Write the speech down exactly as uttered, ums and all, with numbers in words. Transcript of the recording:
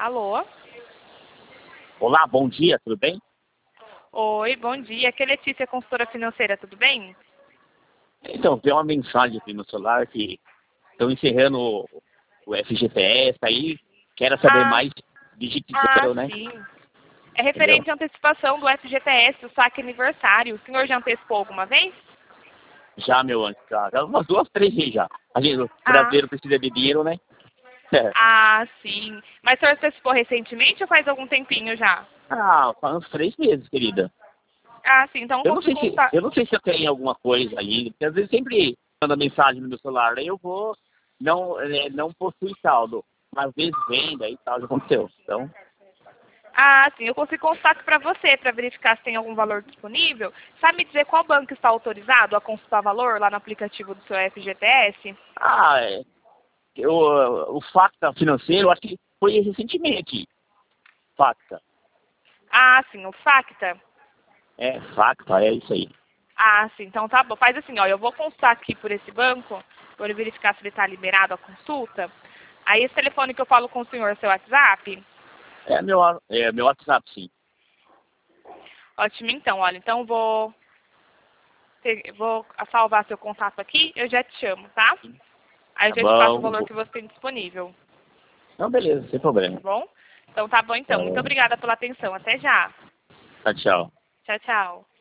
Alô? Olá, bom dia, tudo bem? Oi, bom dia. Aqui é Letícia, consultora financeira, tudo bem? Então, tem uma mensagem aqui no celular que estão encerrando o, o F G T S aí, quero saber Ah, mais, digite ah, zero, né? sim. É Entendeu? referente à antecipação do F G T S, o saque aniversário. O senhor já antecipou alguma vez? Já, meu antes, já, já umas duas, três vezes já. A gente, o Ah, brasileiro precisa de dinheiro, né? É. ah, sim. Mas o senhor antecipou recentemente ou faz algum tempinho já? Ah, faz uns três meses, querida. Ah, sim. Então eu Eu não consigo sei se, consultar. eu não sei se eu tenho alguma coisa aí, porque às vezes sempre manda mensagem no meu celular, aí eu vou, não, é, não possui saldo, mas às vezes venda e tal, já aconteceu. Então, Ah, sim. Eu consigo consultar aqui para você, para verificar se tem algum valor disponível. Sabe me dizer qual banco está autorizado a consultar valor lá no aplicativo do seu F G T S? ah, é, eu, o Facta financeiro, acho que foi recentemente. Facta. Ah, sim. O Facta. É, Facta, é isso aí. Ah, sim. Então tá bom. Faz assim, ó. Eu vou consultar aqui por esse banco, vou verificar se ele está liberado a consulta. Aí esse telefone que eu falo com o senhor, seu WhatsApp? É meu, é meu WhatsApp, sim. Ótimo, então. Olha, então vou, ter- vou salvar seu contato aqui, eu já te chamo, tá? Aí eu Tá já te passo o bom? valor que você tem disponível, Não, beleza, sem tá problema. bom? Então tá bom, então. Muito Então, obrigada pela atenção. Até já. tchau, tchau. Tchau, tchau.